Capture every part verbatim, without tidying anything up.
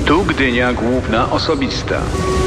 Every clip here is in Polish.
Tu Gdynia Główna Osobista.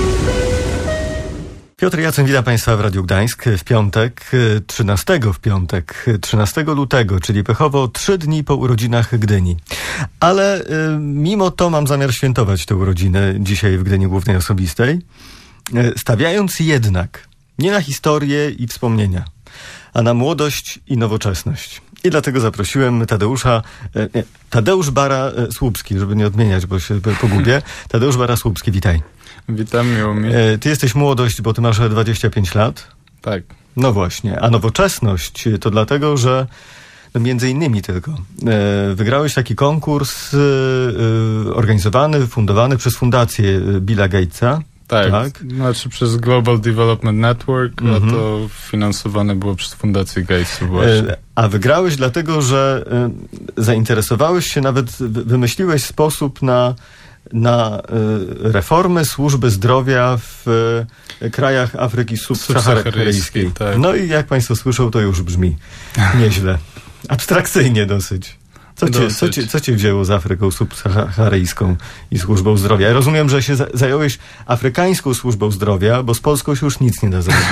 Piotr Jacyn, witam Państwa w Radiu Gdańsk w piątek, trzynastego w piątek, trzynastego lutego, czyli pechowo trzy dni po urodzinach Gdyni. Ale y, mimo to mam zamiar świętować te urodziny dzisiaj w Gdyni Głównej Osobistej, y, stawiając jednak nie na historię i wspomnienia, a na młodość i nowoczesność. I dlatego zaprosiłem Tadeusza, y, nie, Tadeusz Bara-Słupski, żeby nie odmieniać, bo się pogubię. Tadeusz Bara-Słupski, witaj. Witam, miło mi. Ty jesteś młodość, bo ty masz dwadzieścia pięć lat. Tak. No właśnie, a nowoczesność to dlatego, że no między innymi tylko e, wygrałeś taki konkurs e, organizowany, fundowany przez fundację Billa Gatesa. Tak, tak? Znaczy przez Global Development Network, mm-hmm. a to finansowane było przez fundację Gatesa właśnie. E, a wygrałeś dlatego, że e, zainteresowałeś się, nawet wymyśliłeś sposób na na y, reformy służby zdrowia w y, krajach Afryki subsaharyjskiej. Tak. No i jak Państwo słyszą, to już brzmi nieźle. Abstrakcyjnie dosyć. Co cię, co, cię, co cię wzięło z Afryką subsaharyjską i służbą zdrowia? Ja rozumiem, że się za- zająłeś afrykańską służbą zdrowia, bo z Polską się już nic nie da zrobić.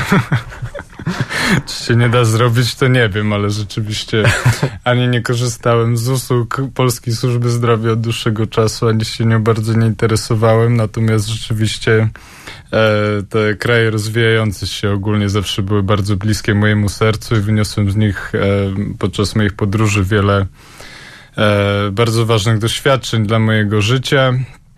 Czy się nie da zrobić, to nie wiem, ale rzeczywiście ani nie korzystałem z usług Polskiej Służby Zdrowia od dłuższego czasu, ani się nią bardzo nie interesowałem, natomiast rzeczywiście e, te kraje rozwijające się ogólnie zawsze były bardzo bliskie mojemu sercu i wyniosłem z nich e, podczas moich podróży wiele e, bardzo ważnych doświadczeń dla mojego życia.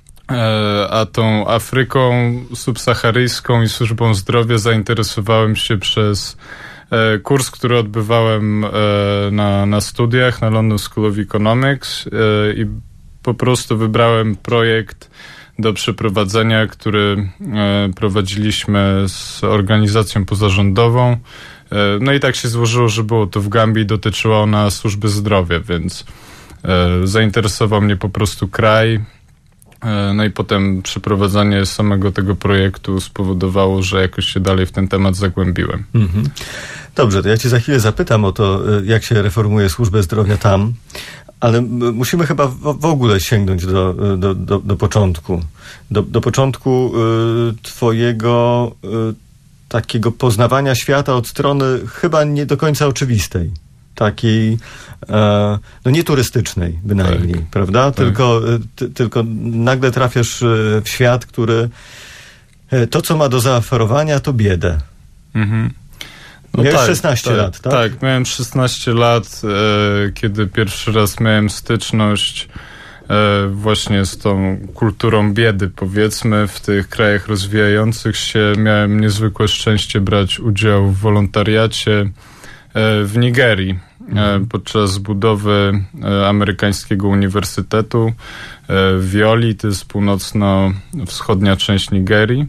A tą Afryką subsaharyjską i służbą zdrowia zainteresowałem się przez kurs, który odbywałem na, na studiach na London School of Economics i po prostu wybrałem projekt do przeprowadzenia, który prowadziliśmy z organizacją pozarządową. No i tak się złożyło, że było to w Gambii, dotyczyło ona służby zdrowia, więc zainteresował mnie po prostu kraj. No i potem przeprowadzanie samego tego projektu spowodowało, że jakoś się dalej w ten temat zagłębiłem. Mhm. Dobrze, to ja cię za chwilę zapytam o to, jak się reformuje służbę zdrowia tam, ale musimy chyba w, w ogóle sięgnąć do, do, do, do początku. Do, do początku y, twojego y, takiego poznawania świata od strony chyba nie do końca oczywistej. Takiej, e, no nie turystycznej bynajmniej, tak, prawda? Tak. Tylko, ty, tylko nagle trafiasz w świat, który to, co ma do zaoferowania, to biedę. Mhm. No miałeś tak, szesnaście tak, lat, tak? Tak, miałem szesnaście lat, e, kiedy pierwszy raz miałem styczność e, właśnie z tą kulturą biedy, powiedzmy, w tych krajach rozwijających się. Miałem niezwykłe szczęście brać udział w wolontariacie w Nigerii podczas budowy amerykańskiego uniwersytetu w Yoli, to jest północno-wschodnia część Nigerii.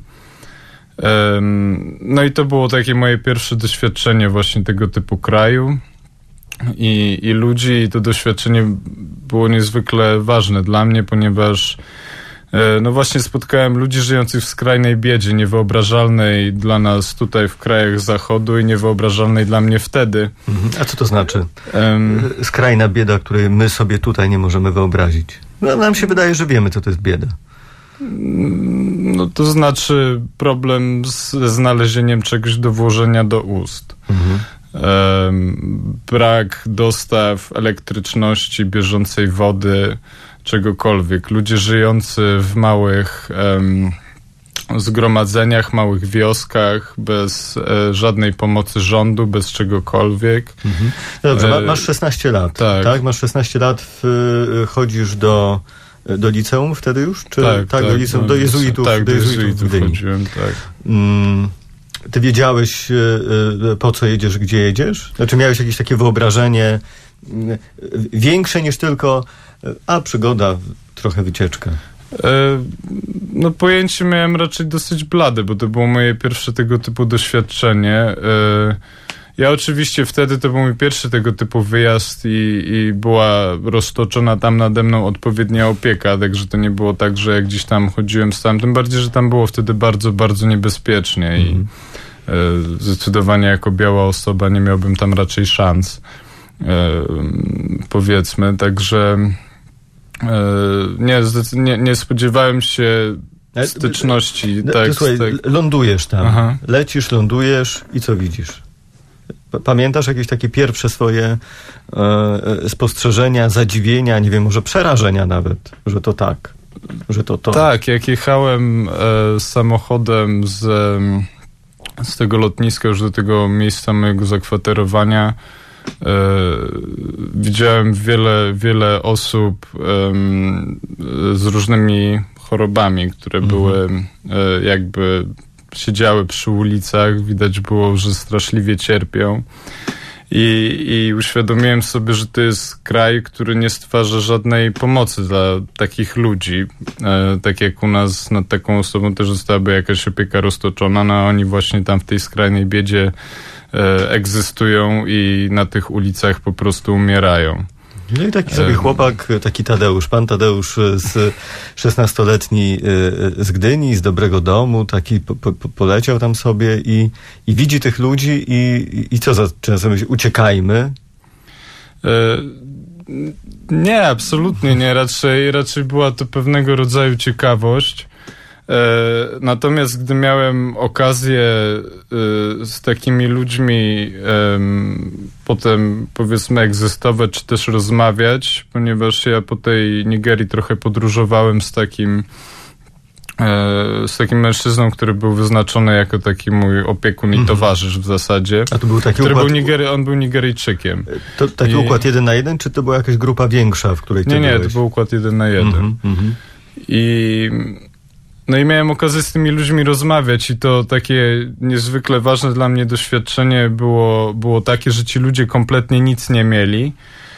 No i to było takie moje pierwsze doświadczenie właśnie tego typu kraju i, i ludzi, i to doświadczenie było niezwykle ważne dla mnie, ponieważ no właśnie spotkałem ludzi żyjących w skrajnej biedzie, niewyobrażalnej dla nas tutaj w krajach zachodu i niewyobrażalnej dla mnie wtedy. A co to znaczy? Um, Skrajna bieda, której my sobie tutaj nie możemy wyobrazić. No, nam się wydaje, że wiemy, co to jest bieda. No to znaczy problem ze znalezieniem czegoś do włożenia do ust. Mhm. Um, brak dostaw elektryczności, bieżącej wody, czegokolwiek. Ludzie żyjący w małych um, zgromadzeniach, małych wioskach, bez e, żadnej pomocy rządu, bez czegokolwiek. Mhm. Dobrze, e, masz szesnaście lat, tak? tak? Masz szesnaście lat, w, chodzisz do, do liceum wtedy już? Czy, tak, tak, do liceum, do jezuitów. Tak, do jezuitów w chodziłem, tak. Mm, ty wiedziałeś, po co jedziesz, gdzie jedziesz? Znaczy miałeś jakieś takie wyobrażenie większe niż tylko a przygoda, trochę wycieczka? No pojęcie miałem raczej dosyć blade, bo to było moje pierwsze tego typu doświadczenie. Ja oczywiście wtedy to był mój pierwszy tego typu wyjazd i, i była roztoczona tam nade mną odpowiednia opieka, także to nie było tak, że jak gdzieś tam chodziłem sam, tym bardziej, że tam było wtedy bardzo, bardzo niebezpiecznie mm. i e, zdecydowanie jako biała osoba nie miałbym tam raczej szans, e, powiedzmy, także Nie, nie, nie spodziewałem się styczności. No, tak, słuchaj, tak. Lądujesz tam, Aha. lecisz, lądujesz i co widzisz? Pamiętasz jakieś takie pierwsze swoje e, spostrzeżenia, zadziwienia, nie wiem, może przerażenia nawet, że to tak, że to to. Tak, jak jechałem e, samochodem z, z tego lotniska już do tego miejsca mojego zakwaterowania, e, widziałem wiele, wiele osób e, z różnymi chorobami, które mhm. były e, jakby siedziały przy ulicach, widać było, że straszliwie cierpią. I, I uświadomiłem sobie, że to jest kraj, który nie stwarza żadnej pomocy dla takich ludzi. E, tak jak u nas nad taką osobą też zostałaby jakaś opieka roztoczona, no oni właśnie tam w tej skrajnej biedzie e, egzystują i na tych ulicach po prostu umierają. No i taki sobie chłopak, taki Tadeusz, pan Tadeusz z szesnastoletni z Gdyni, z dobrego domu, taki po, po, poleciał tam sobie i, i widzi tych ludzi i, i co zaczyna sobie myśleć? Uciekajmy? E, nie, absolutnie nie. Raczej, raczej była to pewnego rodzaju ciekawość. Natomiast gdy miałem okazję z takimi ludźmi potem powiedzmy egzystować, czy też rozmawiać, ponieważ ja po tej Nigerii trochę podróżowałem z takim z takim mężczyzną, który był wyznaczony jako taki mój opiekun i towarzysz w zasadzie. A to był taki który układ... był Nigery... On był Nigeryjczykiem. To taki I... układ jeden na jeden, czy to była jakaś grupa większa, w której ty Nie, nie, byłeś? to był układ jeden na jeden. Mm-hmm, mm-hmm. I... No i miałem okazję z tymi ludźmi rozmawiać i to takie niezwykle ważne dla mnie doświadczenie było, było takie, że ci ludzie kompletnie nic nie mieli,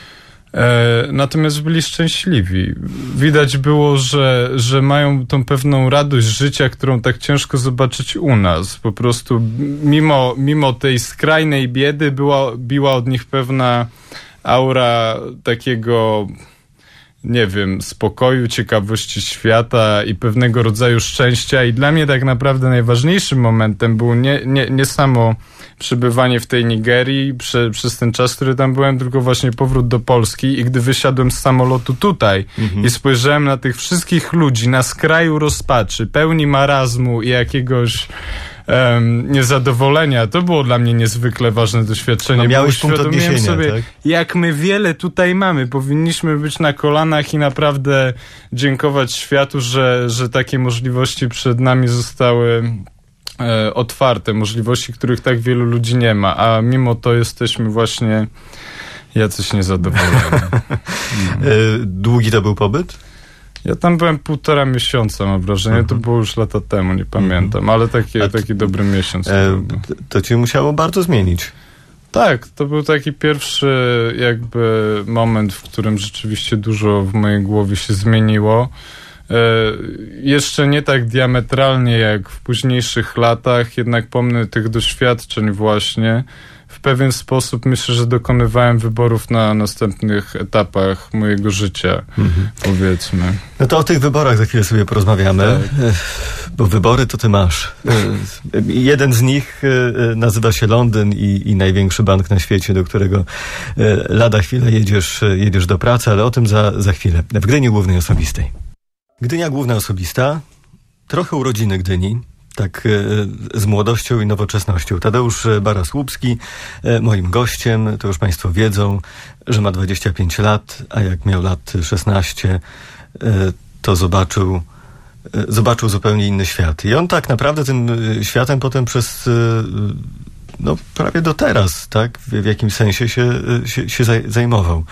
e, natomiast byli szczęśliwi. Widać było, że, że mają tą pewną radość życia, którą tak ciężko zobaczyć u nas. Po prostu mimo, mimo tej skrajnej biedy była, biła od nich pewna aura takiego... nie wiem, spokoju, ciekawości świata i pewnego rodzaju szczęścia i dla mnie tak naprawdę najważniejszym momentem było nie, nie, nie samo przebywanie w tej Nigerii prze, przez ten czas, który tam byłem, tylko właśnie powrót do Polski i gdy wysiadłem z samolotu tutaj mhm. i spojrzałem na tych wszystkich ludzi na skraju rozpaczy, pełni marazmu i jakiegoś Um, niezadowolenia. To było dla mnie niezwykle ważne doświadczenie. No miałeś punkt odniesienia, sobie, tak? jak my wiele tutaj mamy. Powinniśmy być na kolanach i naprawdę dziękować światu, że, że takie możliwości przed nami zostały e, otwarte. Możliwości, których tak wielu ludzi nie ma. A mimo to jesteśmy właśnie jacyś niezadowoleni. No. Długi to był pobyt? Ja tam byłem półtora miesiąca, mam wrażenie. Uh-huh. To było już lata temu, nie pamiętam. Ale taki, t- taki dobry miesiąc. E, to, to cię musiało bardzo zmienić. Tak, to był taki pierwszy jakby moment, w którym rzeczywiście dużo w mojej głowie się zmieniło. E, jeszcze nie tak diametralnie jak w późniejszych latach, jednak pomny tych doświadczeń właśnie. W pewien sposób myślę, że dokonywałem wyborów na następnych etapach mojego życia, mhm. powiedzmy. No to o tych wyborach za chwilę sobie porozmawiamy, tak. Bo wybory to ty masz. Jeden z nich nazywa się Londyn i, i największy bank na świecie, do którego lada chwilę jedziesz, jedziesz do pracy, ale o tym za, za chwilę. W Gdyni Głównej Osobistej. Gdynia Główna Osobista, trochę urodziny Gdyni. Tak z młodością i nowoczesnością. Tadeusz Baras-Łupski, moim gościem, to już państwo wiedzą, że ma dwadzieścia pięć lat, a jak miał lat szesnaście, to zobaczył, zobaczył zupełnie inny świat. I on tak naprawdę tym światem potem przez no, prawie do teraz, tak, w, w jakimś sensie się, się, się zajmował.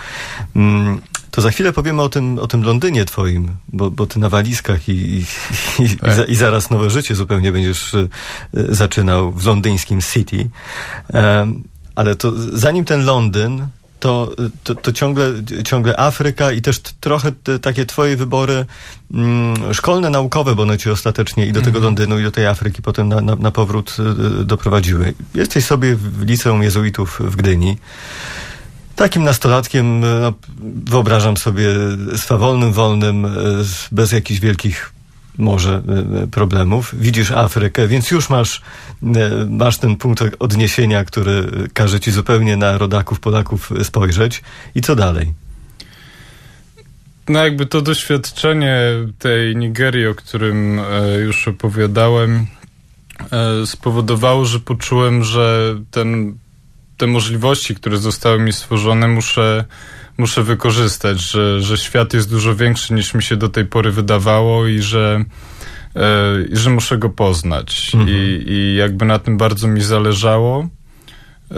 To za chwilę powiemy o tym, o tym Londynie twoim, bo, bo ty na walizkach i, i, i, tak. i, za, i zaraz nowe życie zupełnie będziesz y, zaczynał w londyńskim City. Um, ale to zanim ten Londyn, to, to, to ciągle, ciągle Afryka i też t, trochę te, takie twoje wybory mm, szkolne, naukowe, bo one cię ostatecznie i do tego Londynu, i do tej Afryki potem na, na, na powrót y, doprowadziły. Jesteś sobie w liceum jezuitów w Gdyni. Takim nastolatkiem, no, wyobrażam sobie, swawolnym, wolnym, bez jakichś wielkich może problemów. Widzisz Afrykę, więc już masz, masz ten punkt odniesienia, który każe ci zupełnie na rodaków, Polaków spojrzeć. I co dalej? no jakby to doświadczenie tej Nigerii, o którym e, już opowiadałem, e, spowodowało, że poczułem, że ten, te możliwości, które zostały mi stworzone, muszę, muszę wykorzystać, że, że świat jest dużo większy niż mi się do tej pory wydawało i że, e, i że muszę go poznać. Mhm. I, I jakby na tym bardzo mi zależało. E,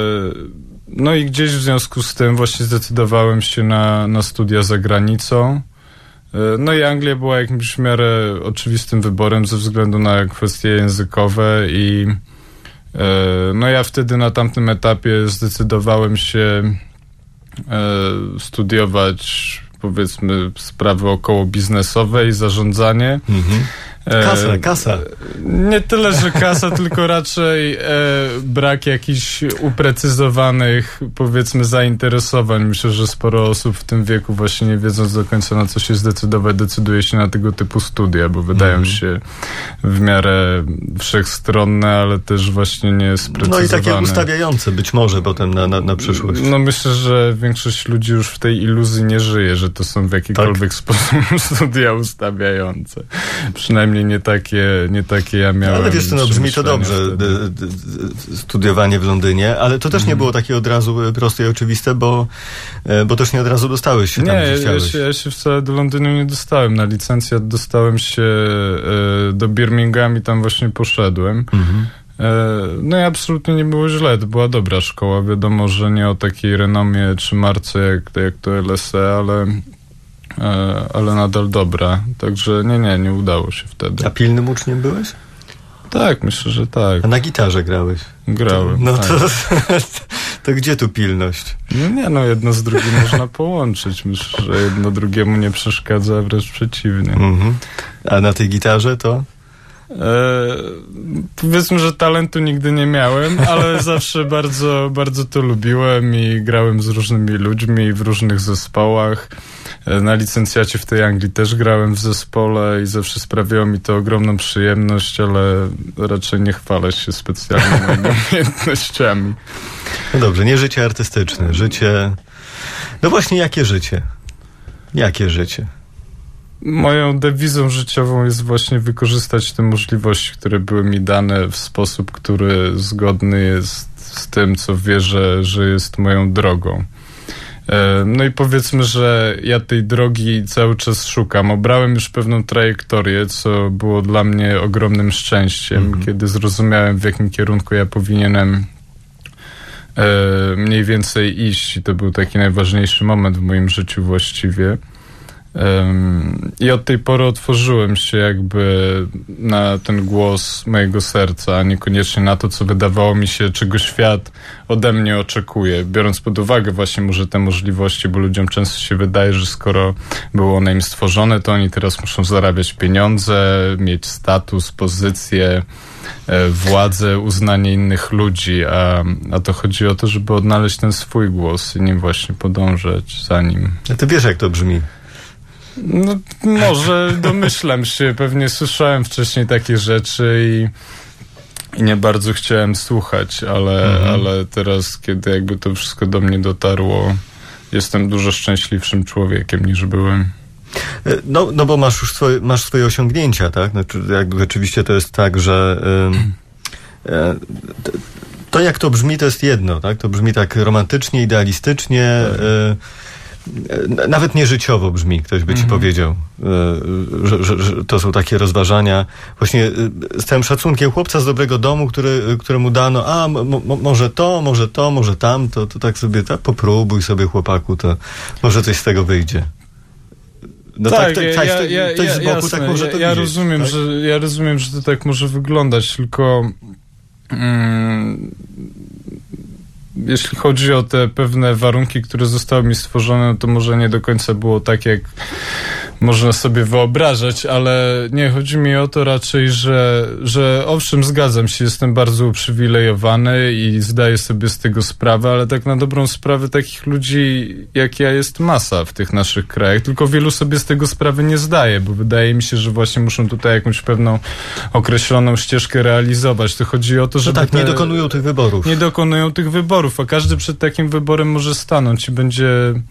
No i gdzieś w związku z tym właśnie zdecydowałem się na, na studia za granicą. No i Anglia była jakimś w miarę oczywistym wyborem ze względu na kwestie językowe i no ja wtedy na tamtym etapie zdecydowałem się studiować, powiedzmy, sprawy około biznesowe i zarządzanie. Mhm. Kasa, kasa. Nie tyle, że kasa, tylko raczej e, brak jakichś uprecyzowanych, powiedzmy, zainteresowań. Myślę, że sporo osób w tym wieku właśnie nie wiedząc do końca, na co się zdecydować, decyduje się na tego typu studia, bo wydają mm. się w miarę wszechstronne, ale też właśnie nie sprecyzowane. No i takie ustawiające być może potem na, na, na przyszłość. No myślę, że większość ludzi już w tej iluzji nie żyje, że to są w jakikolwiek tak. sposób studia ustawiające. Przynajmniej nie takie, nie takie ja miałem. Ale wiesz co, no brzmi to dobrze, d, d, d, studiowanie w Londynie, ale to też mm. nie było takie od razu proste i oczywiste, bo, bo też nie od razu dostałeś się nie, tam, gdzie ja, chciałeś. Ja się, ja się wcale do Londynu nie dostałem. Na licencjat dostałem się e, do Birmingham i tam właśnie poszedłem. Mm-hmm. E, no i absolutnie nie było źle, to była dobra szkoła. Wiadomo, że nie o takiej renomie czy marce jak, jak to L S E, ale ale nadal dobra. Także nie, nie, nie udało się wtedy. A pilnym uczniem byłeś? Tak, myślę, że tak. A na gitarze grałeś? Grałem. No tak. to, to gdzie tu pilność? No nie, no jedno z drugim można połączyć. Myślę, że jedno drugiemu nie przeszkadza, a wręcz przeciwnie. Mhm. A na tej gitarze to? E, powiedzmy, że talentu nigdy nie miałem, ale zawsze bardzo, bardzo to lubiłem i grałem z różnymi ludźmi w różnych zespołach. Na licencjacie w tej Anglii też grałem w zespole i zawsze sprawiało mi to ogromną przyjemność, ale raczej nie chwalę się specjalnie moimi umiejętnościami. No dobrze, nie życie artystyczne, życie... No właśnie, jakie życie? Jakie życie? Moją dewizą życiową jest właśnie wykorzystać te możliwości, które były mi dane w sposób, który zgodny jest z tym, co wierzę, że jest moją drogą. No i powiedzmy, że ja tej drogi cały czas szukam. Obrałem już pewną trajektorię, co było dla mnie ogromnym szczęściem, mhm. kiedy zrozumiałem, w jakim kierunku ja powinienem e, mniej więcej iść. I to był taki najważniejszy moment w moim życiu właściwie. Um, I od tej pory otworzyłem się jakby na ten głos mojego serca, a niekoniecznie na to, co wydawało mi się, czego świat ode mnie oczekuje. Biorąc pod uwagę właśnie może te możliwości, bo ludziom często się wydaje, że skoro było one im stworzone, to oni teraz muszą zarabiać pieniądze, mieć status, pozycję, e, władzę, uznanie innych ludzi, a, a to chodzi o to, żeby odnaleźć ten swój głos i nim właśnie podążać za nim. A ty wiesz, jak to brzmi? No, może domyślam się, pewnie słyszałem wcześniej takie rzeczy i, i nie bardzo chciałem słuchać, ale, mhm. ale teraz, kiedy jakby to wszystko do mnie dotarło, jestem dużo szczęśliwszym człowiekiem niż byłem. No, no bo masz już swoje, masz swoje osiągnięcia, tak? Znaczy, jakby rzeczywiście to jest tak, że y, y, to jak to brzmi, to jest jedno, tak? To brzmi tak romantycznie, idealistycznie, y, nawet nieżyciowo brzmi, ktoś by ci mm-hmm. powiedział, że, że, że to są takie rozważania. Właśnie z całym szacunkiem chłopca z dobrego domu, który, któremu dano, a mo, może to, może to, może tamto, to tak sobie, tak, popróbuj sobie, chłopaku, to może coś z tego wyjdzie. No tak, tak, tak, ja, tak, ja, ktoś ja, z boku jasne, tak może to ja, ja widzieć. Rozumiem, tak? że, ja rozumiem, że to tak może wyglądać, tylko mm, jeśli chodzi o te pewne warunki, które zostały mi stworzone, to może nie do końca było tak, jak można sobie wyobrażać, ale nie, chodzi mi o to raczej, że, że owszem, zgadzam się, jestem bardzo uprzywilejowany i zdaję sobie z tego sprawę, ale tak na dobrą sprawę takich ludzi jak ja jest masa w tych naszych krajach, tylko wielu sobie z tego sprawy nie zdaje, bo wydaje mi się, że właśnie muszą tutaj jakąś pewną określoną ścieżkę realizować. To chodzi o to, że no tak, te, nie dokonują tych wyborów. Nie dokonują tych wyborów, a każdy przed takim wyborem może stanąć i będzie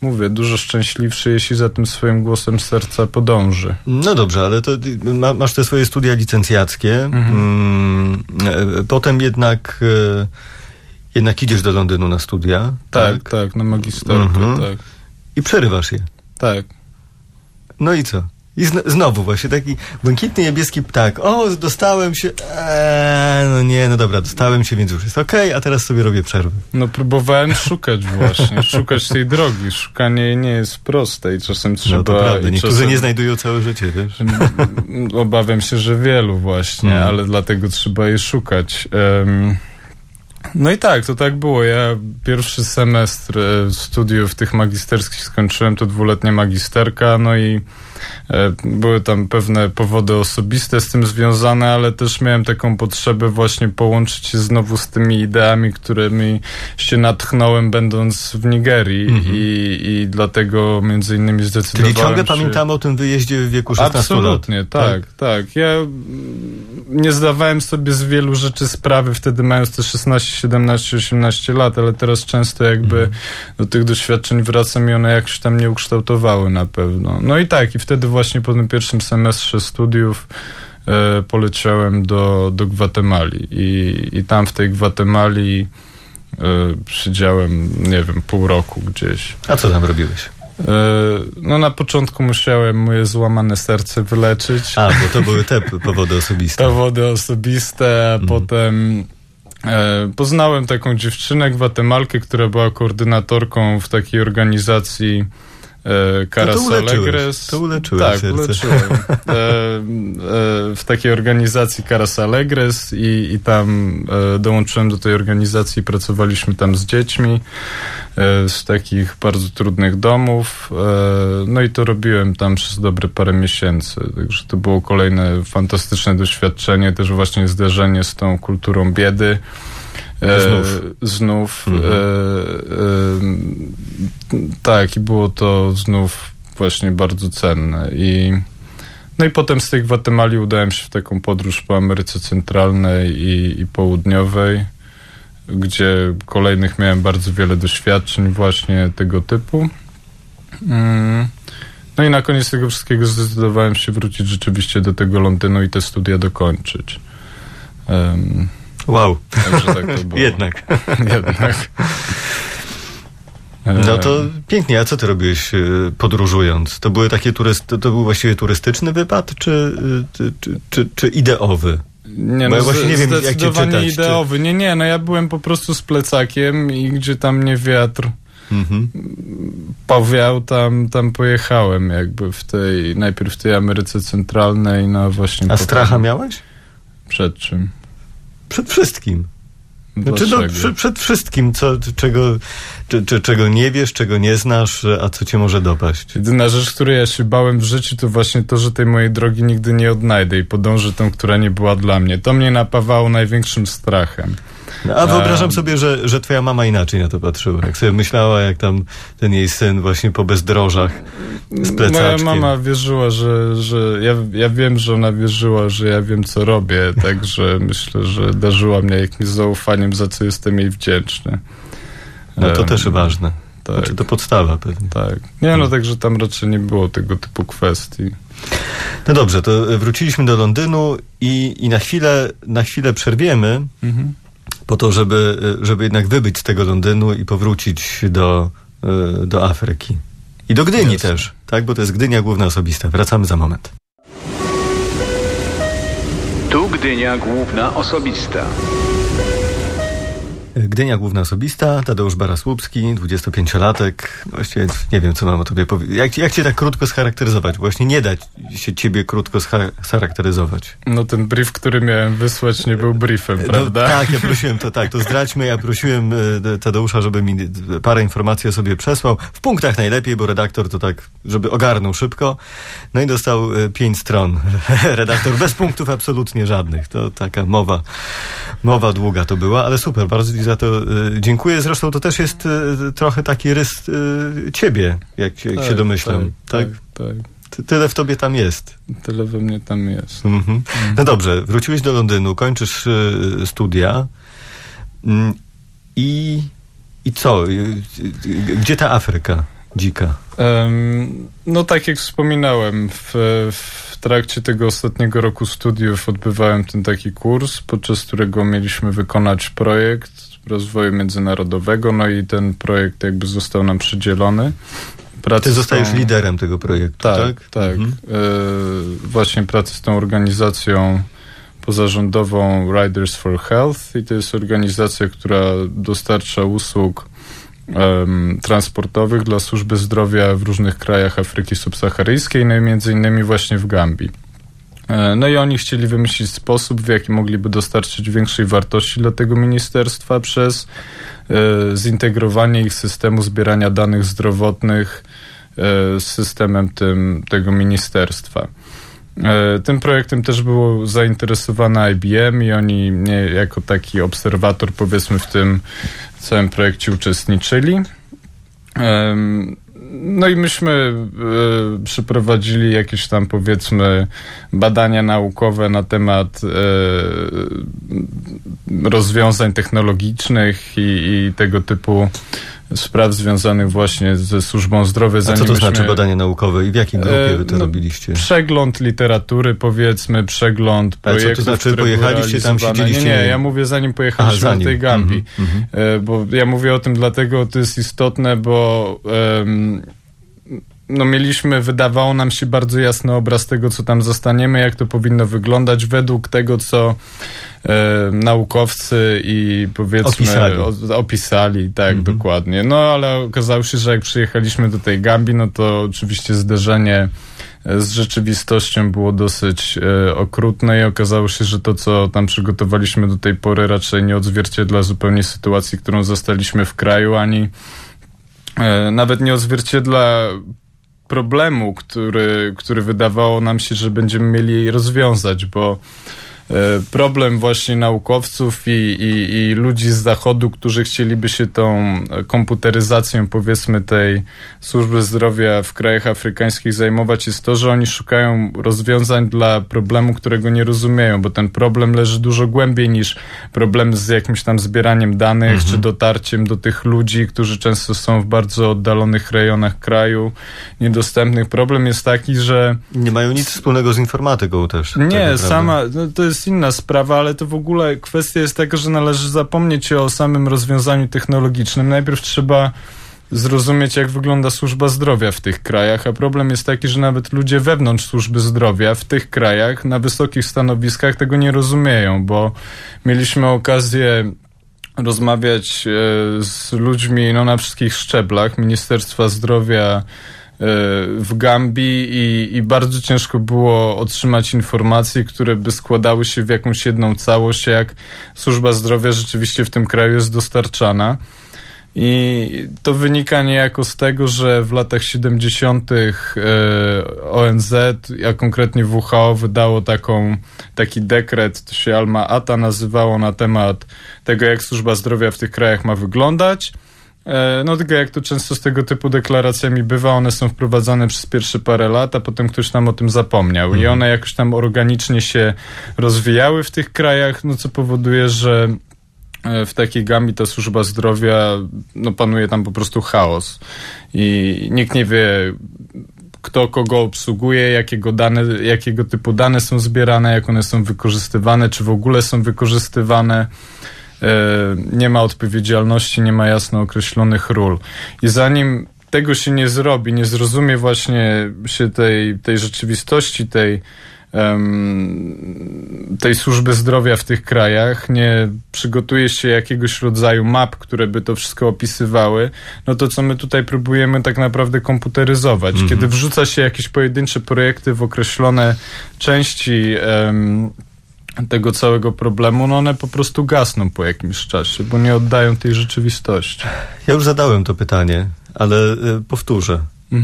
mówię, dużo szczęśliwszy, jeśli za tym swoim głosem serca podąży. No dobrze, ale to ma, masz te swoje studia licencjackie. Mhm. Mm, potem jednak, jednak idziesz do Londynu na studia. Tak, tak, tak na magisterkę, mhm. tak. I przerywasz je. Tak. No i co? I zn- znowu właśnie taki błękitny niebieski ptak. O, dostałem się. Eee, no nie, no dobra, dostałem się, więc już jest okej, okay, a teraz sobie robię przerwę. No próbowałem szukać właśnie, szukać tej drogi. Szukanie jej nie jest proste i czasem trzeba... No to prawda, niektórzy czasem... nie znajdują całe życie, wiesz? Obawiam się, że wielu właśnie, hmm. ale dlatego trzeba jej szukać. Um... No i tak, to tak było. Ja pierwszy semestr studiów tych magisterskich skończyłem, to dwuletnia magisterka, no i były tam pewne powody osobiste z tym związane, ale też miałem taką potrzebę właśnie połączyć się znowu z tymi ideami, którymi się natchnąłem będąc w Nigerii mm-hmm. i, i dlatego między innymi zdecydowałem Czyli ciągle się... pamiętamy o tym wyjeździe w wieku szesnastu Absolutnie, lat. tak, tak, tak. Ja nie zdawałem sobie z wielu rzeczy sprawy wtedy mając te szesnaście, siedemnaście, osiemnaście lat, ale teraz często jakby mm. do tych doświadczeń wracam i one jakoś tam nie ukształtowały na pewno. No i tak, i wtedy właśnie po tym pierwszym semestrze studiów e, poleciałem do, do Gwatemali i, i tam w tej Gwatemali e, siedziałem, nie wiem, pół roku gdzieś. A co tam robiłeś? E, no na początku musiałem moje złamane serce wyleczyć. A, bo to były te powody osobiste. Powody osobiste, a mm. potem e, poznałem taką dziewczynę, Gwatemalkę, która była koordynatorką w takiej organizacji Caras no to Alegres. To uleczyłeś Tak, serce. uleczyłem. E, e, w takiej organizacji Caras Alegres i, i tam e, dołączyłem do tej organizacji i pracowaliśmy tam z dziećmi e, z takich bardzo trudnych domów. E, no i to robiłem tam przez dobre parę miesięcy. Także to było kolejne fantastyczne doświadczenie, też właśnie zderzenie z tą kulturą biedy. Znów. E, znów mhm. e, e, tak, i było to znów właśnie bardzo cenne. I, no i potem z tej Gwatemali udałem się w taką podróż po Ameryce Centralnej i, i Południowej, gdzie kolejnych miałem bardzo wiele doświadczeń właśnie tego typu. Mm. No i na koniec tego wszystkiego zdecydowałem się wrócić rzeczywiście do tego Londynu i te studia dokończyć. Um, Wow. Także tak to było. Jednak. Jednak. No to pięknie. A co ty robiłeś podróżując? To były takie turyst... to był właściwie turystyczny wypad, czy, czy, czy, czy ideowy? Nie, Bo no ja właśnie nie wiem, jak cię zdecydowanie czytać. ideowy. Czy... Nie, nie, no ja byłem po prostu z plecakiem i gdzie tam mnie wiatr mhm. powiał, tam, tam pojechałem jakby w tej, najpierw w tej Ameryce Centralnej, no właśnie. A potem... stracha miałeś? Przed czym? Przed wszystkim. Znaczy, no, przy, przed wszystkim, co, czego, czy, czy, czego nie wiesz, czego nie znasz, a co cię może dopaść. Jedyna rzecz, której ja się bałem w życiu, to właśnie to, że tej mojej drogi nigdy nie odnajdę i podążę tą, która nie była dla mnie. To mnie napawało największym strachem. No, a wyobrażam sobie, że, że twoja mama inaczej na to patrzyła. Jak sobie myślała, jak tam ten jej syn właśnie po bezdrożach z plecaczkiem. Moja mama wierzyła, że, że ja, ja wiem, że ona wierzyła, że ja wiem, co robię, także myślę, że darzyła mnie jakimś zaufaniem, za co jestem jej wdzięczny. No to um, też ważne. Tak. Znaczy to podstawa pewnie. Tak. Nie, no także tam raczej nie było tego typu kwestii. No dobrze, to wróciliśmy do Londynu i, i na chwilę, na chwilę przerwiemy. Mhm. Po to, żeby, żeby jednak wybyć z tego Londynu i powrócić do, do Afryki. I do Gdyni Jasne. też, tak? Bo to jest Gdynia Główna Osobista. Wracamy za moment. Tu Gdynia Główna Osobista. Gdynia Główna Osobista, Tadeusz Bara-Słupski, dwudziestopięciolatek. Właściwie nie wiem, co mam o tobie powiedzieć. Jak, jak cię tak krótko scharakteryzować? Właśnie nie dać się ciebie krótko scharakteryzować. No ten brief, który miałem wysłać, nie był briefem, prawda? No, tak, ja prosiłem to tak, to zdradźmy. Ja prosiłem Tadeusza, żeby mi parę informacji o sobie przesłał. W punktach najlepiej, bo redaktor to tak, żeby ogarnął szybko. No i dostał pięć stron. Redaktor bez punktów absolutnie żadnych. To taka mowa, mowa długa to była, ale super, bardzo za to y, dziękuję. Zresztą to też jest y, trochę taki rys y, ciebie, jak, jak tak, się domyślam. Tak, tak. tak. Ty, tyle w tobie tam jest. Tyle we mnie tam jest. Mhm. Mhm. No dobrze, wróciłeś do Londynu, kończysz y, studia y, i, i co? Y, y, gdzie ta Afryka? dzika? Um, no tak jak wspominałem, w, w trakcie tego ostatniego roku studiów odbywałem ten taki kurs, podczas którego mieliśmy wykonać projekt rozwoju międzynarodowego, no i ten projekt jakby został nam przydzielony. Pracy Ty zostajesz tą... liderem tego projektu, tak? Tak, tak. Mhm. E, właśnie pracy z tą organizacją pozarządową Riders for Health i to jest organizacja, która dostarcza usług um, transportowych dla służby zdrowia w różnych krajach Afryki subsaharyjskiej, no i między innymi właśnie w Gambii. E, no i oni chcieli wymyślić sposób, w jaki mogliby dostarczyć większej wartości dla tego ministerstwa przez e, zintegrowanie ich systemu zbierania danych zdrowotnych e, z systemem tym, tego ministerstwa. Tym projektem też było zainteresowane I B M i oni mnie jako taki obserwator, powiedzmy, w tym całym projekcie uczestniczyli. No i myśmy przeprowadzili jakieś tam, powiedzmy, badania naukowe na temat rozwiązań technologicznych i, i tego typu spraw związanych właśnie ze służbą zdrowia. A co to znaczy badanie naukowe i w jakiej grupie wy to no, robiliście? Przegląd literatury, powiedzmy, przegląd projektów, Ale co to znaczy, które pojechaliście tam, siedzieliście? Nie, nie, ja mówię zanim pojechaliśmy Aha, zanim. do tej Gambii. Mm-hmm. Bo ja mówię o tym dlatego, to jest istotne, bo um, no mieliśmy, wydawało nam się bardzo jasny obraz tego, co tam zostaniemy, jak to powinno wyglądać według tego, co e, naukowcy i powiedzmy opisali, o, opisali tak, mm-hmm. dokładnie. No ale okazało się, że jak przyjechaliśmy do tej Gambii, no to oczywiście zderzenie z rzeczywistością było dosyć e, okrutne i okazało się, że to, co tam przygotowaliśmy do tej pory, raczej nie odzwierciedla zupełnie sytuacji, którą zastaliśmy w kraju, ani e, nawet nie odzwierciedla problemu, który, który wydawało nam się, że będziemy mieli rozwiązać, bo problem właśnie naukowców i, i, i ludzi z Zachodu, którzy chcieliby się tą komputeryzacją, powiedzmy, tej służby zdrowia w krajach afrykańskich zajmować, jest to, że oni szukają rozwiązań dla problemu, którego nie rozumieją, bo ten problem leży dużo głębiej niż problem z jakimś tam zbieraniem danych, mhm. czy dotarciem do tych ludzi, którzy często są w bardzo oddalonych rejonach kraju, niedostępnych. Problem jest taki, że... Nie mają nic wspólnego z informatyką też. Nie, tak sama... No, to jest inna sprawa, ale to w ogóle kwestia jest taka, że należy zapomnieć o samym rozwiązaniu technologicznym. Najpierw trzeba zrozumieć, jak wygląda służba zdrowia w tych krajach, a problem jest taki, że nawet ludzie wewnątrz służby zdrowia w tych krajach na wysokich stanowiskach tego nie rozumieją, bo mieliśmy okazję rozmawiać e, z ludźmi no, na wszystkich szczeblach Ministerstwa Zdrowia w Gambii i, i bardzo ciężko było otrzymać informacje, które by składały się w jakąś jedną całość, jak służba zdrowia rzeczywiście w tym kraju jest dostarczana. I to wynika niejako z tego, że w latach siedemdziesiątych O N Z, a konkretnie W H O, wydało taką, taki dekret, to się Alma-Ata nazywało, na temat tego, jak służba zdrowia w tych krajach ma wyglądać. No tylko jak to często z tego typu deklaracjami bywa, one są wprowadzane przez pierwsze parę lat, a potem ktoś tam o tym zapomniał. Mhm. I one jakoś tam organicznie się rozwijały w tych krajach, no co powoduje, że w takiej Gambii ta służba zdrowia, no panuje tam po prostu chaos. I nikt nie wie, kto kogo obsługuje, jakiego, dane, jakiego typu dane są zbierane, jak one są wykorzystywane, czy w ogóle są wykorzystywane. Nie ma odpowiedzialności, nie ma jasno określonych ról. I zanim tego się nie zrobi, nie zrozumie właśnie się tej, tej rzeczywistości, tej, um, tej służby zdrowia w tych krajach, nie przygotuje się jakiegoś rodzaju map, które by to wszystko opisywały, no to co my tutaj próbujemy tak naprawdę komputeryzować. Mhm. Kiedy wrzuca się jakieś pojedyncze projekty w określone części um, tego całego problemu, no one po prostu gasną po jakimś czasie, bo nie oddają tej rzeczywistości. Ja już zadałem to pytanie, ale y, powtórzę. Mhm.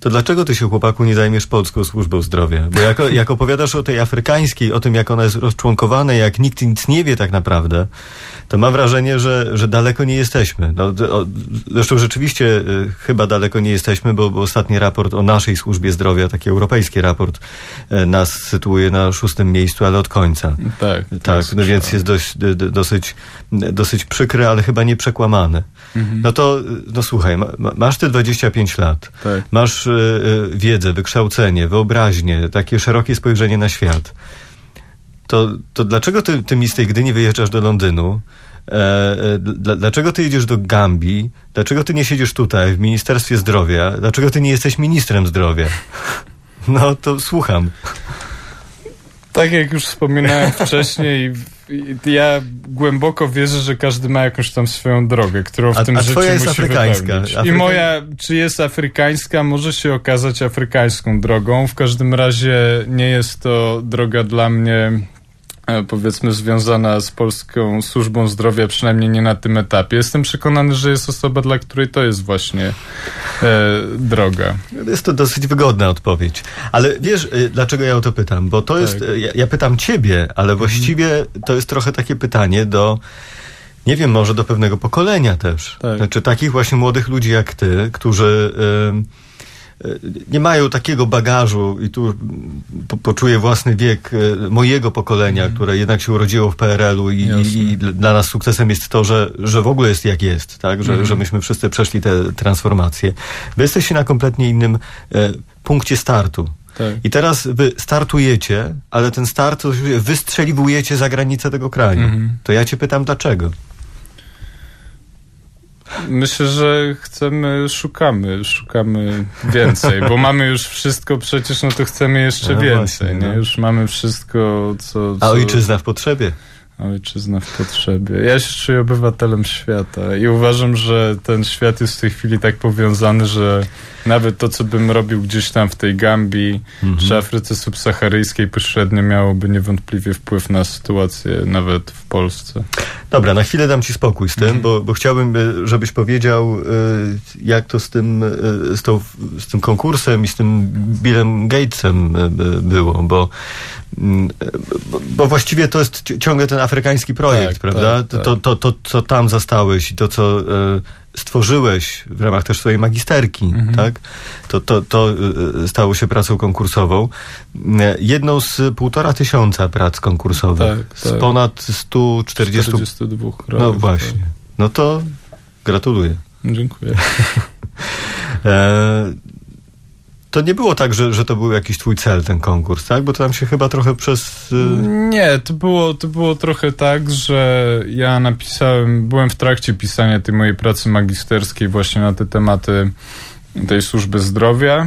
to dlaczego ty się, chłopaku, nie zajmiesz polską służbą zdrowia? Bo jak, jak opowiadasz o tej afrykańskiej, o tym, jak ona jest rozczłonkowana, jak nikt nic nie wie tak naprawdę, to mam wrażenie, że, że daleko nie jesteśmy. No, o, zresztą rzeczywiście y, chyba daleko nie jesteśmy, bo, bo ostatni raport o naszej służbie zdrowia, taki europejski raport, y, nas sytuuje na szóstym miejscu, ale od końca. Tak. Tak, no więc jest dość, d, d, dosyć, dosyć przykry, ale chyba nie przekłamany. Mhm. No to, no słuchaj, ma, masz ty dwadzieścia pięć lat, tak. masz y, y, wiedzę, wykształcenie, wyobraźnię, takie szerokie spojrzenie na świat. To, to dlaczego ty, ty mi z tej Gdyni wyjeżdżasz do Londynu? E, e, d- dlaczego ty jedziesz do Gambii? Dlaczego ty nie siedzisz tutaj w Ministerstwie Zdrowia? Dlaczego ty nie jesteś ministrem zdrowia? No to słucham. Tak jak już wspominałem wcześniej, ja głęboko wierzę, że każdy ma jakąś tam swoją drogę, którą w a, tym a życiu twoja jest musi afrykańska. wypełnić. Afryka... I moja, czy jest afrykańska, może się okazać afrykańską drogą. W każdym razie nie jest to droga dla mnie, powiedzmy, związana z polską służbą zdrowia, przynajmniej nie na tym etapie. Jestem przekonany, że jest osoba, dla której to jest właśnie e, droga. Jest to dosyć wygodna odpowiedź. Ale wiesz, dlaczego ja o to pytam? Bo to tak. jest, ja, ja pytam ciebie, ale właściwie to jest trochę takie pytanie do, nie wiem, może do pewnego pokolenia też. Tak. Znaczy takich właśnie młodych ludzi jak ty, którzy... Y, nie mają takiego bagażu i tu po, poczuję własny wiek mojego pokolenia, mm. które jednak się urodziło w P R L u i, i, i dla nas sukcesem jest to, że, że w ogóle jest jak jest, tak? Że, mm. że myśmy wszyscy przeszli te transformacje. Wy jesteście na kompletnie innym e, punkcie startu. Tak. I teraz wy startujecie, ale ten start wystrzeliwujecie za granicę tego kraju. Mm. To ja cię pytam, dlaczego? Myślę, że chcemy, szukamy, szukamy więcej, bo mamy już wszystko przecież, no to chcemy jeszcze no więcej, właśnie, nie? No. Już mamy wszystko, co, co... A ojczyzna w potrzebie. Ojczyzna w potrzebie. Ja się czuję obywatelem świata i uważam, że ten świat jest w tej chwili tak powiązany, że nawet to, co bym robił gdzieś tam w tej Gambii mhm. czy Afryce subsaharyjskiej pośrednio miałoby niewątpliwie wpływ na sytuację nawet w Polsce. Dobra, na chwilę dam ci spokój z tym, mhm. bo, bo chciałbym, żebyś powiedział, jak to z tym, z, tą, z tym konkursem i z tym Billem Gatesem było, bo bo właściwie to jest ciągle ten afrykański projekt, tak, prawda? Tak, tak. To, to, to, co tam zastałeś i to, co e, stworzyłeś w ramach też swojej magisterki, mhm. tak? To, to, to e, stało się pracą konkursową. E, jedną z półtora tysiąca prac konkursowych. Tak, z tak. ponad stu czterdziestu... czterdziestu dwóch krajów. No właśnie. Tak. No to gratuluję. Dziękuję. e, To nie było tak, że, że to był jakiś twój cel, ten konkurs, tak? Bo to tam się chyba trochę przez... Y... Nie, to było, to było trochę tak, że ja napisałem, byłem w trakcie pisania tej mojej pracy magisterskiej właśnie na te tematy tej służby zdrowia.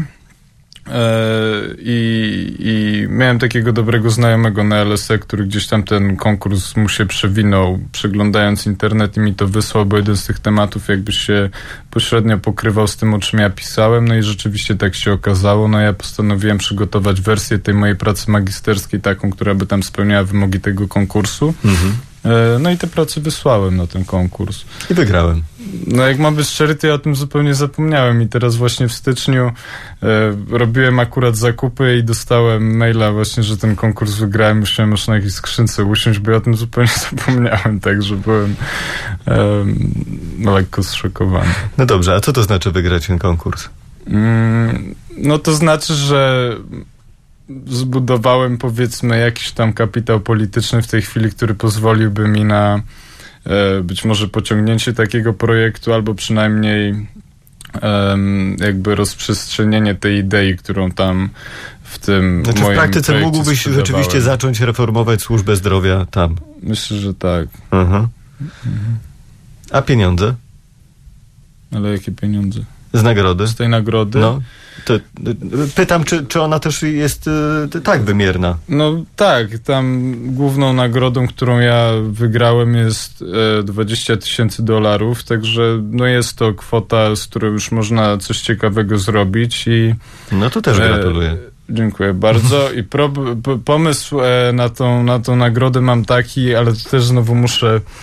I, i miałem takiego dobrego znajomego na L S E, który gdzieś tam ten konkurs mu się przewinął, przeglądając internet i mi to wysłał, bo jeden z tych tematów jakby się pośrednio pokrywał z tym, o czym ja pisałem, no i rzeczywiście tak się okazało. No ja postanowiłem przygotować wersję tej mojej pracy magisterskiej, taką, która by tam spełniała wymogi tego konkursu. Mhm. No i te prace wysłałem na ten konkurs. I wygrałem. No jak mam być szczery, to ja o tym zupełnie zapomniałem i teraz właśnie w styczniu e, robiłem akurat zakupy i dostałem maila właśnie, że ten konkurs wygrałem. Musiałem już na jakiejś skrzynce usiąść, bo ja o tym zupełnie zapomniałem, także byłem e, no, lekko zszokowany. No dobrze, a co to znaczy wygrać ten konkurs? Mm, no to znaczy, że zbudowałem, powiedzmy, jakiś tam kapitał polityczny w tej chwili, który pozwoliłby mi na e, być może pociągnięcie takiego projektu, albo przynajmniej e, jakby rozprzestrzenienie tej idei, którą tam w tym znaczy moim w praktyce mógłbyś rzeczywiście zacząć reformować służbę zdrowia tam? Myślę, że tak. Mhm. Mhm. A pieniądze? Ale jakie pieniądze? Z nagrody? Z tej nagrody? No. To, pytam, czy, czy ona też jest y, tak wymierna? No tak, tam główną nagrodą, którą ja wygrałem, jest e, dwadzieścia tysięcy dolarów, także no jest to kwota, z którą już można coś ciekawego zrobić i... No to też gratuluję. E, Dziękuję bardzo i pro, p, pomysł e, na, tą, na tą nagrodę mam taki, ale też znowu muszę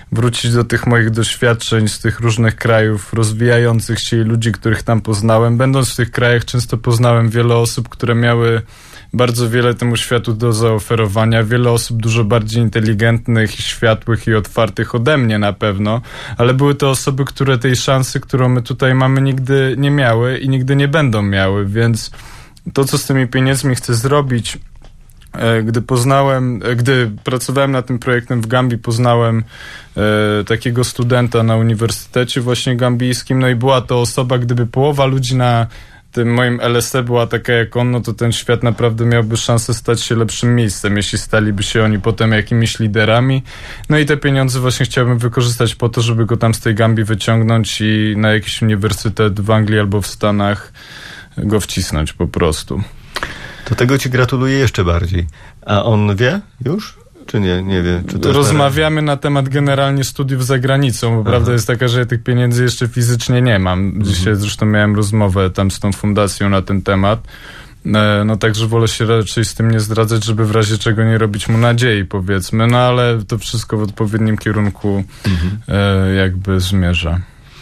wrócić do tych moich doświadczeń z tych różnych krajów rozwijających się i ludzi, których tam poznałem. Będąc w tych krajach często poznałem wiele osób, które miały bardzo wiele temu światu do zaoferowania. Wiele osób dużo bardziej inteligentnych, i światłych i otwartych ode mnie na pewno, ale były to osoby, które tej szansy, którą my tutaj mamy, nigdy nie miały i nigdy nie będą miały, więc to, co z tymi pieniędzmi chcę zrobić, gdy poznałem, gdy pracowałem nad tym projektem w Gambii, poznałem e, takiego studenta na uniwersytecie właśnie gambijskim, no i była to osoba, gdyby połowa ludzi na tym moim L S E była taka jak on, no to ten świat naprawdę miałby szansę stać się lepszym miejscem, jeśli staliby się oni potem jakimiś liderami. No i te pieniądze właśnie chciałbym wykorzystać po to, żeby go tam z tej Gambii wyciągnąć i na jakiś uniwersytet w Anglii albo w Stanach go wcisnąć po prostu. To tego ci gratuluję jeszcze bardziej. A on wie już? Czy nie? Nie wie. Czy to Rozmawiamy na temat generalnie studiów za granicą, bo Aha. prawda jest taka, że ja tych pieniędzy jeszcze fizycznie nie mam. Mhm. Dzisiaj zresztą miałem rozmowę tam z tą fundacją na ten temat. No także wolę się raczej z tym nie zdradzać, żeby w razie czego nie robić mu nadziei, powiedzmy. No ale to wszystko w odpowiednim kierunku mhm. e, jakby zmierza.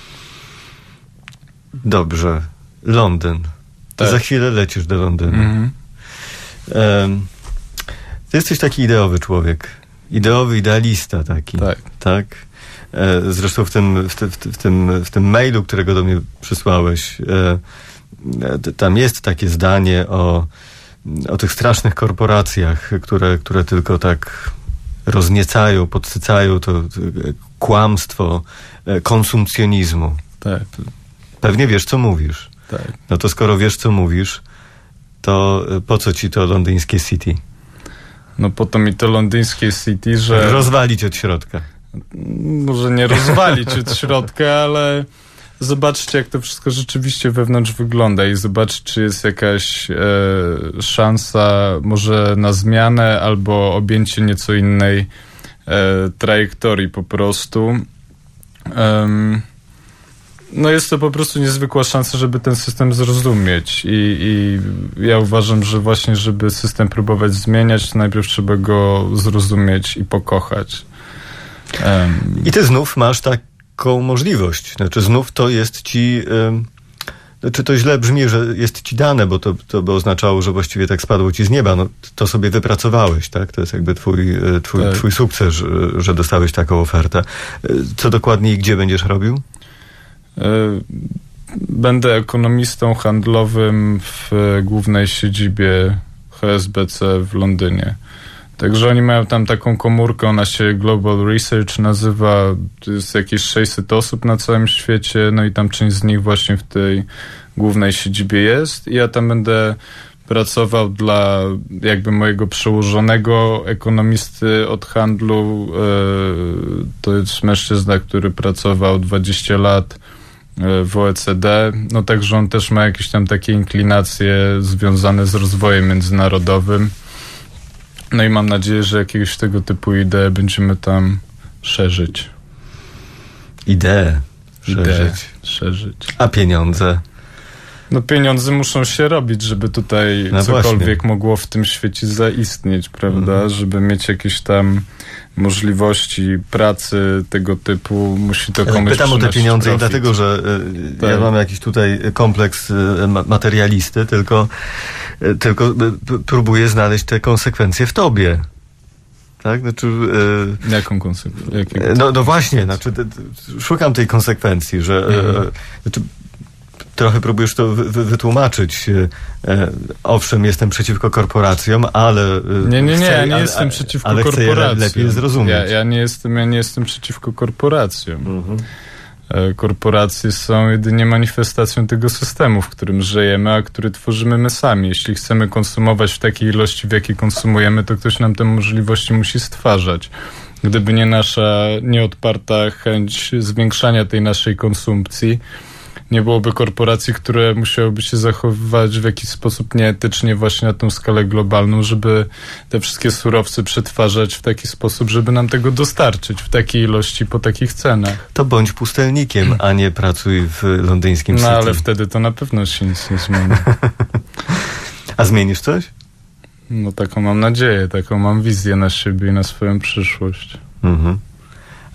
Dobrze. Londyn. To tak. Za chwilę lecisz do Londynu. Mhm. Um, ty jesteś taki ideowy człowiek. Ideowy idealista taki. Tak. tak? E, zresztą w tym, w, ty, w, w, tym, w tym mailu, którego do mnie przysłałeś, e, e, tam jest takie zdanie o, o tych strasznych korporacjach, które, które tylko tak rozniecają, podsycają to, to kłamstwo e, konsumpcjonizmu. Tak. Pewnie wiesz, co mówisz. Tak. No to skoro wiesz, co mówisz, to po co ci to londyńskie City? No po to mi to londyńskie City, że... Rozwalić od środka. Może nie rozwalić od środka, ale zobaczcie, jak to wszystko rzeczywiście wewnątrz wygląda i zobaczcie, czy jest jakaś e, szansa może na zmianę albo objęcie nieco innej e, trajektorii po prostu. Um, No jest to po prostu niezwykła szansa, żeby ten system zrozumieć i, i ja uważam, że właśnie, żeby system próbować zmieniać, to najpierw trzeba go zrozumieć i pokochać. Um. I ty znów masz taką możliwość. Znaczy znów to jest ci... Um, czy to źle brzmi, że jest ci dane, bo to, to by oznaczało, że właściwie tak spadło ci z nieba. No, to sobie wypracowałeś, tak? To jest jakby twój, twój, tak. twój sukces, że, że dostałeś taką ofertę. Co dokładnie i gdzie będziesz robił? Będę ekonomistą handlowym w głównej siedzibie H S B C w Londynie. Także oni mają tam taką komórkę, ona się Global Research nazywa, to jest jakieś sześćset osób na całym świecie, no i tam część z nich właśnie w tej głównej siedzibie jest i ja tam będę pracował dla jakby mojego przełożonego ekonomisty od handlu. To jest mężczyzna, który pracował dwadzieścia lat w O E C D, no także on też ma jakieś tam takie inklinacje związane z rozwojem międzynarodowym. No i mam nadzieję, że jakiegoś tego typu idee będziemy tam szerzyć. Idee szerzyć. Idee szerzyć. A pieniądze? No pieniądze muszą się robić, żeby tutaj no cokolwiek właśnie. mogło w tym świecie zaistnieć, prawda? Mhm. Żeby mieć jakieś tam możliwości pracy tego typu, musi to komuś Pytam o te pieniądze profit. Nie dlatego, że y, tak. ja mam jakiś tutaj kompleks y, materialisty, tylko, y, tylko y, próbuję znaleźć te konsekwencje w tobie. Tak? Znaczy, y, Jaką konsekwencję? No, no właśnie, znaczy, y, y, szukam tej konsekwencji, że y, y, znaczy, trochę próbujesz to wy, wytłumaczyć. E, owszem, jestem przeciwko korporacjom, ale... Nie, nie, nie, chcę, ja nie ale, jestem przeciwko ale korporacjom. Ale chcę je lepiej zrozumieć. Ja, ja, nie jestem, ja nie jestem przeciwko korporacjom. Mhm. E, korporacje są jedynie manifestacją tego systemu, w którym żyjemy, a który tworzymy my sami. Jeśli chcemy konsumować w takiej ilości, w jakiej konsumujemy, to ktoś nam te możliwości musi stwarzać. Gdyby nie nasza nieodparta chęć zwiększania tej naszej konsumpcji, nie byłoby korporacji, które musiałyby się zachowywać w jakiś sposób nieetycznie właśnie na tą skalę globalną, żeby te wszystkie surowce przetwarzać w taki sposób, żeby nam tego dostarczyć w takiej ilości po takich cenach. To bądź pustelnikiem, a nie pracuj w londyńskim City. No ale wtedy to na pewno się nic nie zmieni. A zmienisz coś? No taką mam nadzieję, taką mam wizję na siebie i na swoją przyszłość. Mhm.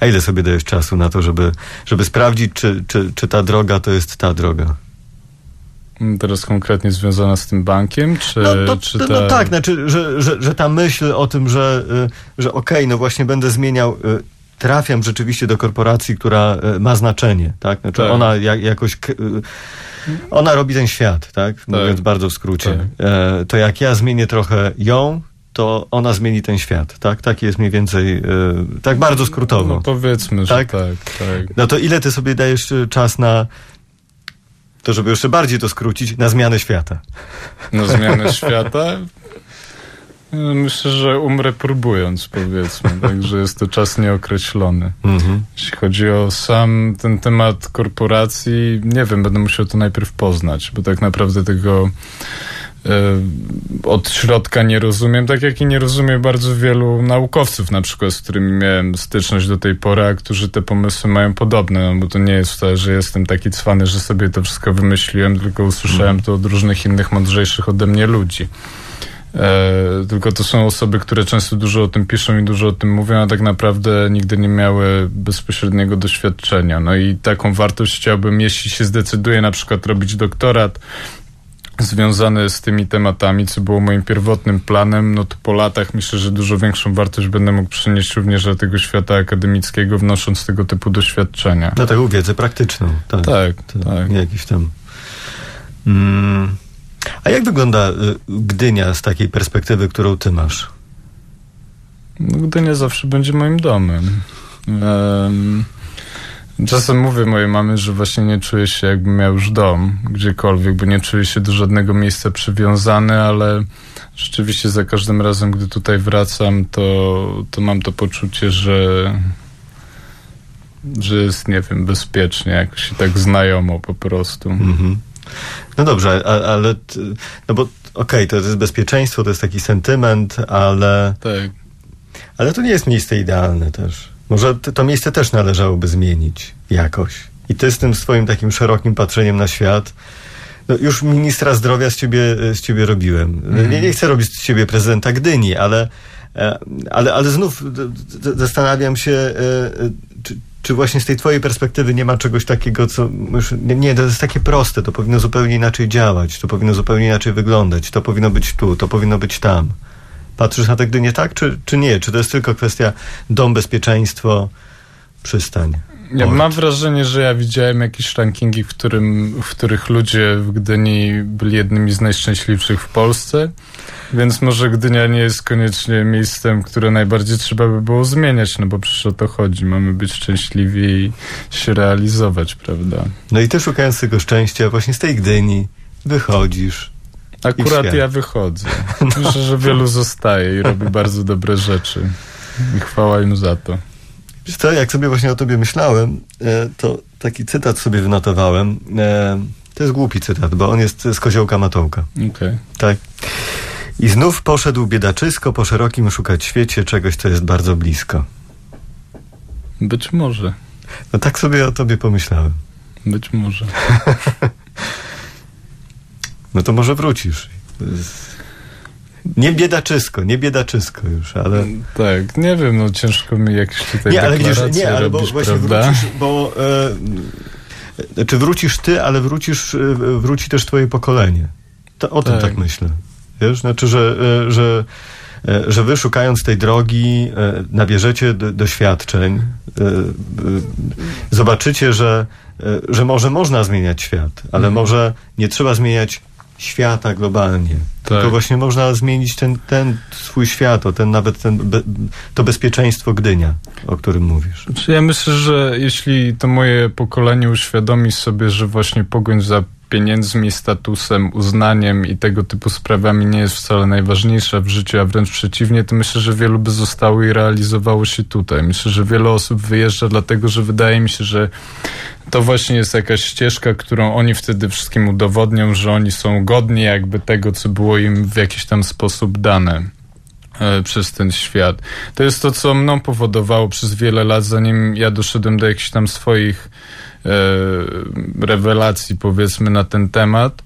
A ile sobie dajesz czasu na to, żeby, żeby sprawdzić, czy, czy, czy ta droga to jest ta droga? Teraz konkretnie związana z tym bankiem, czy, no, to, czy to, ta... no tak, znaczy, że, że, że ta myśl o tym, że, że okej, okay, no właśnie będę zmieniał, trafiam rzeczywiście do korporacji, która ma znaczenie, tak? Znaczy tak. Ona jak, jakoś, ona robi ten świat, tak? Mówiąc tak. bardzo w skrócie. Tak. To jak ja zmienię trochę ją, to ona zmieni ten świat, tak? Taki jest mniej więcej, tak bardzo skrótowo. No powiedzmy, tak? że tak, tak. No to ile ty sobie dajesz czas na to, żeby jeszcze bardziej to skrócić, na zmianę świata? Na zmianę świata? Myślę, że umrę próbując, powiedzmy. Także jest to czas nieokreślony. Mm-hmm. Jeśli chodzi o sam ten temat korporacji, nie wiem, będę musiał to najpierw poznać, bo tak naprawdę tego e, od środka nie rozumiem, tak jak i nie rozumiem bardzo wielu naukowców, na przykład, z którymi miałem styczność do tej pory, a którzy te pomysły mają podobne, no bo to nie jest wcale, że jestem taki cwany, że sobie to wszystko wymyśliłem, tylko usłyszałem mm. to od różnych innych, mądrzejszych ode mnie ludzi. E, tylko to są osoby, które często dużo o tym piszą i dużo o tym mówią, a tak naprawdę nigdy nie miały bezpośredniego doświadczenia. No i taką wartość chciałbym, jeśli się zdecyduję na przykład robić doktorat związany z tymi tematami, co było moim pierwotnym planem, no to po latach myślę, że dużo większą wartość będę mógł przynieść również do tego świata akademickiego, wnosząc tego typu doświadczenia. Na taką wiedzę praktyczną. Tak, tak. To, tak. Nie jakiś tam... Mm. A jak wygląda y, Gdynia z takiej perspektywy, którą ty masz? No, Gdynia zawsze będzie moim domem. Um, czasem mówię mojej mamie, że właśnie nie czuję się, jakbym miał już dom gdziekolwiek, bo nie czuję się do żadnego miejsca przywiązany, ale rzeczywiście za każdym razem, gdy tutaj wracam, to, to mam to poczucie, że że jest, nie wiem, bezpiecznie, jakoś tak znajomo po prostu. Mhm. No dobrze, a, ale no bo okej, okay, to jest bezpieczeństwo, to jest taki sentyment, ale tak. ale to nie jest miejsce idealne też. Może to miejsce też należałoby zmienić jakoś. I ty z tym swoim takim szerokim patrzeniem na świat, no już ministra zdrowia z ciebie, z ciebie robiłem. Mm. Nie, nie chcę robić z ciebie prezydenta Gdyni, ale ale, ale znów zastanawiam się, czy Czy właśnie z tej twojej perspektywy nie ma czegoś takiego, co... Już, nie, nie, to jest takie proste, to powinno zupełnie inaczej działać, to powinno zupełnie inaczej wyglądać, to powinno być tu, to powinno być tam. Patrzysz na to Gdynię tak, czy, czy nie? Czy to jest tylko kwestia dom, bezpieczeństwo, przystań? Ja mam wrażenie, że ja widziałem jakieś rankingi, w, którym, w których ludzie w Gdyni byli jednymi z najszczęśliwszych w Polsce, więc może Gdynia nie jest koniecznie miejscem, które najbardziej trzeba by było zmieniać, no bo przecież o to chodzi. Mamy być szczęśliwi i się realizować, prawda? No i ty, szukając tego szczęścia, właśnie z tej Gdyni wychodzisz. Akurat ja wychodzę. Myślę, że wielu zostaje i robi bardzo dobre rzeczy. I chwała im za to. Wiesz co, jak sobie właśnie o tobie myślałem, to taki cytat sobie wynotowałem. To jest głupi cytat, bo on jest z Koziołka Matołka. Okej. Okay. Tak. I znów poszedł biedaczysko po szerokim szukać świecie czegoś, co jest bardzo blisko. Być może. No tak sobie o tobie pomyślałem. Być może. No to może wrócisz. Nie biedaczysko, nie biedaczysko już, ale... Tak, nie wiem, no ciężko mi jakieś tutaj nie, ale widzisz, nie, ale robisz, bo właśnie prawda? Wrócisz, bo... E, znaczy wrócisz ty, ale wrócisz, wróci też twoje pokolenie. To, o tak. tym tak myślę. Wiesz, znaczy, że, że, że wy szukając tej drogi nabierzecie doświadczeń, zobaczycie, że, że może można zmieniać świat, ale mhm. może nie trzeba zmieniać świata globalnie. Tak. Tylko właśnie można zmienić ten, ten swój świat, o ten nawet ten be, to bezpieczeństwo Gdynia, o którym mówisz. Znaczy ja myślę, że jeśli to moje pokolenie uświadomi sobie, że właśnie pogoń za pieniędzmi, statusem, uznaniem i tego typu sprawami nie jest wcale najważniejsza w życiu, a wręcz przeciwnie, to myślę, że wielu by zostało i realizowało się tutaj. Myślę, że wiele osób wyjeżdża dlatego, że wydaje mi się, że to właśnie jest jakaś ścieżka, którą oni wtedy wszystkim udowodnią, że oni są godni jakby tego, co było im w jakiś tam sposób dane e, przez ten świat. To jest to, co mną powodowało przez wiele lat, zanim ja doszedłem do jakichś tam swoich e, rewelacji, powiedzmy, na ten temat.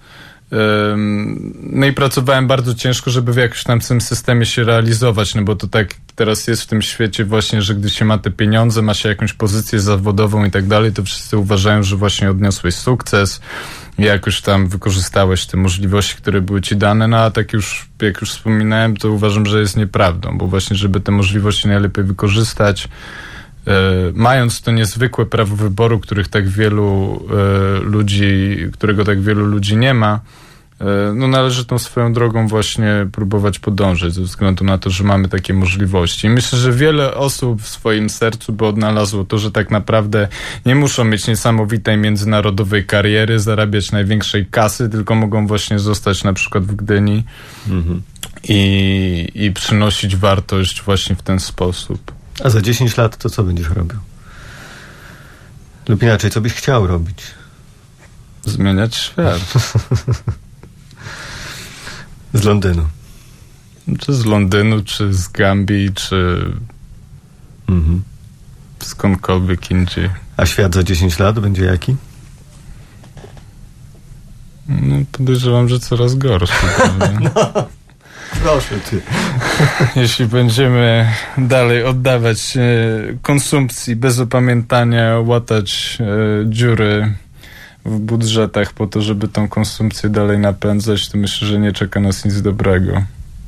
No i pracowałem bardzo ciężko, żeby w jakimś tam tym systemie się realizować, no bo to tak teraz jest w tym świecie właśnie, że gdy się ma te pieniądze, ma się jakąś pozycję zawodową i tak dalej, to wszyscy uważają, że właśnie odniosłeś sukces, jakoś tam wykorzystałeś te możliwości, które były ci dane, no a tak już, jak już wspominałem, to uważam, że jest nieprawdą, bo właśnie, żeby te możliwości najlepiej wykorzystać, e, mając to niezwykłe prawo wyboru, których tak wielu e, ludzi, którego tak wielu ludzi nie ma, no należy tą swoją drogą właśnie próbować podążać ze względu na to, że mamy takie możliwości. Myślę, że wiele osób w swoim sercu by odnalazło to, że tak naprawdę nie muszą mieć niesamowitej międzynarodowej kariery, zarabiać największej kasy, tylko mogą właśnie zostać na przykład w Gdyni mhm. i, i przynosić wartość właśnie w ten sposób. A za dziesięć lat to co będziesz robił? Lub inaczej, co byś chciał robić? Zmieniać świat. Z Londynu. Czy z Londynu, czy z Gambii, czy mhm. skądkolwiek indziej. A świat za dziesięć lat będzie jaki? No, podejrzewam, że coraz gorszy. No, proszę ty. Jeśli będziemy dalej oddawać e, konsumpcji bez opamiętania, łatać e, dziury w budżetach po to, żeby tą konsumpcję dalej napędzać, to myślę, że nie czeka nas nic dobrego.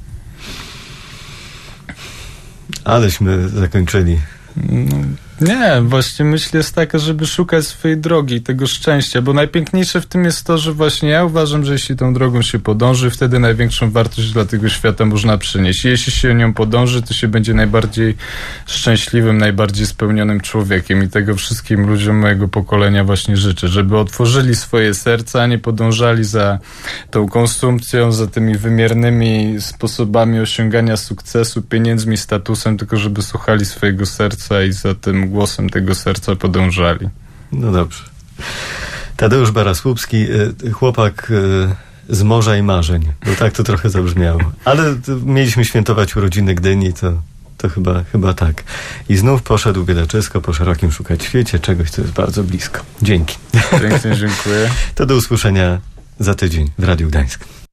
Aleśmy zakończyli. No, nie, właśnie myśl jest taka, żeby szukać swojej drogi, tego szczęścia, bo najpiękniejsze w tym jest to, że właśnie ja uważam, że jeśli tą drogą się podąży, wtedy największą wartość dla tego świata można przynieść. I jeśli się nią podąży, to się będzie najbardziej szczęśliwym, najbardziej spełnionym człowiekiem i tego wszystkim ludziom mojego pokolenia właśnie życzę, żeby otworzyli swoje serca, a nie podążali za tą konsumpcją, za tymi wymiernymi sposobami osiągania sukcesu, pieniędzmi, statusem, tylko żeby słuchali swojego serca i za tym głosem tego serca podążali. No dobrze. Tadeusz Bara-Słupski, chłopak z morza i marzeń. No tak to trochę zabrzmiało. Ale mieliśmy świętować urodziny Gdyni, to, to chyba, chyba tak. I znów poszedł biedaczysko po szerokim szukać świecie czegoś, co jest bardzo blisko. Dzięki. Pięknie dziękuję. To do usłyszenia za tydzień w Radiu Gdańsk.